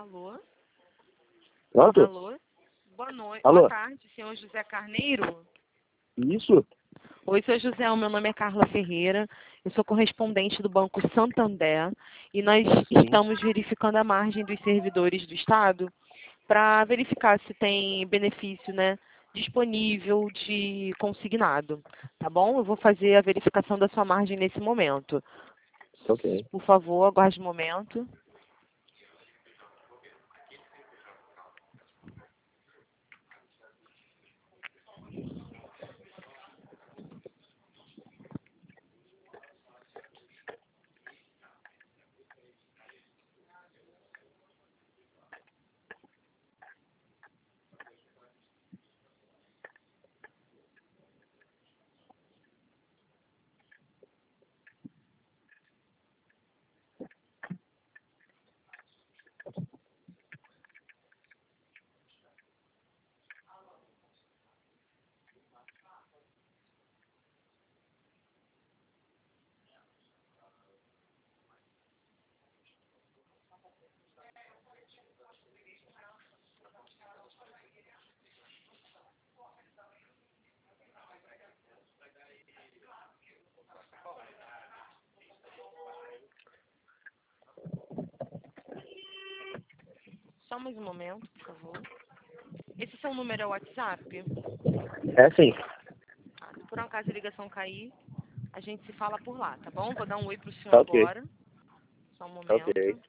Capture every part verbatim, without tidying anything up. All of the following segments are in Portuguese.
Alô? Pronto? Alô? Boa noite. Alô? Boa tarde, senhor José Carneiro. Isso? Oi, senhor José, o meu nome é Carla Ferreira, eu sou correspondente do Banco Santander e nós Sim. estamos verificando a margem dos servidores do Estado para verificar se tem benefício, né, disponível de consignado, tá bom? Eu vou fazer a verificação da sua margem nesse momento. Ok. Por favor, aguarde um momento. Só mais um momento, por favor. Esse seu número é o WhatsApp? É sim. Ah, se por um acaso a ligação cair, a gente se fala por lá, tá bom? Vou dar um oi pro senhor Tá ok. agora. Só um Ok. momento.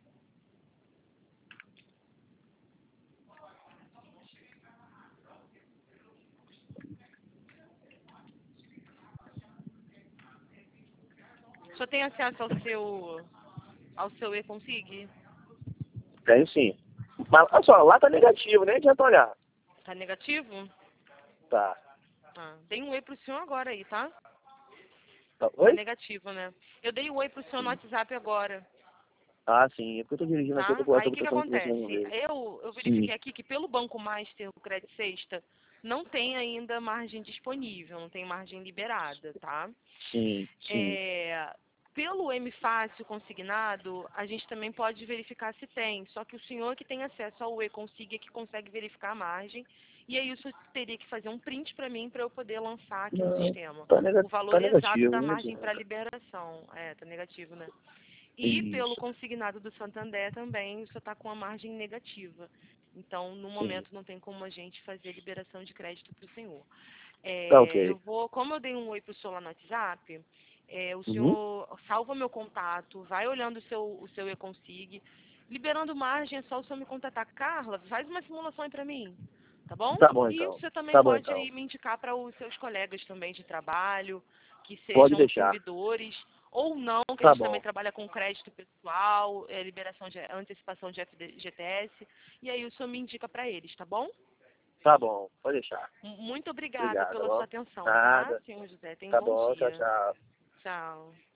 O senhor tem acesso ao seu ao seu e-consig? Tenho sim. Mas olha só, lá tá negativo, nem adianta olhar. Tá negativo? Tá. Ah, dei um oi pro senhor agora aí, tá? Tá. Tá Oi? negativo, né? Eu dei um oi pro senhor no WhatsApp agora, Ah, sim. É porque eu tô dirigindo aqui, eu tô tá? com Aí essa o que que questão que você acontece? não vê. Eu, eu Sim. verifiquei aqui que pelo Banco Master, o Crédito Sexta, não tem ainda margem disponível, não tem margem liberada, tá? Sim, sim. É, pelo M Fácil consignado, a gente também pode verificar se tem, só que o senhor que tem acesso ao e-consig é que consegue verificar a margem, e aí o senhor teria que fazer um print para mim para eu poder lançar aqui no Não, sistema. tá, nega O valor tá exato negativo, da nem margem para adianta. liberação. É, tá negativo, né? E pelo Isso. consignado do Santander também, o senhor está com a margem negativa. Então, no Sim. momento, não tem como a gente fazer liberação de crédito para o senhor. Tá É, eu ok. vou, como eu dei um oi para o senhor lá no WhatsApp, é, o Uhum. senhor salva meu contato, vai olhando o seu, o seu e-consig. Liberando margem, é só o senhor me contatar. Carla, faz uma simulação aí para mim, tá bom? Tá bom E o então. senhor também Tá bom pode então. aí me indicar para os seus colegas também de trabalho, que Pode sejam deixar. servidores, ou não, que a Tá gente também bom. trabalha com crédito pessoal, é, liberação de antecipação de F G T S, e aí o senhor me indica para eles, tá bom? Tá bom. Pode deixar. M- Muito obrigada Obrigado, pela sua ó. atenção, tá, Nada. senhor José? Tenha um Tá bom bom. Tchau, dia. tchau. Tchau.